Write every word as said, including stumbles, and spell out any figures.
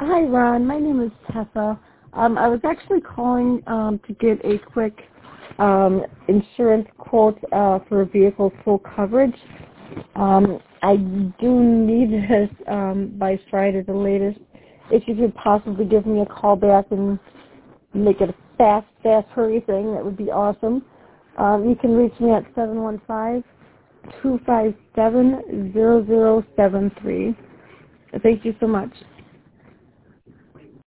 Hi, Ron. My name is Tessa. Um, I was actually calling um, to get a quick um, insurance quote uh, for a vehicle full coverage. Um, I do need this um, by Friday the latest. If you could possibly give me a call back and make it a fast, fast hurry thing, that would be awesome. Um, you can reach me at seven one five, two five seven, zero zero seven three. Thank you so much.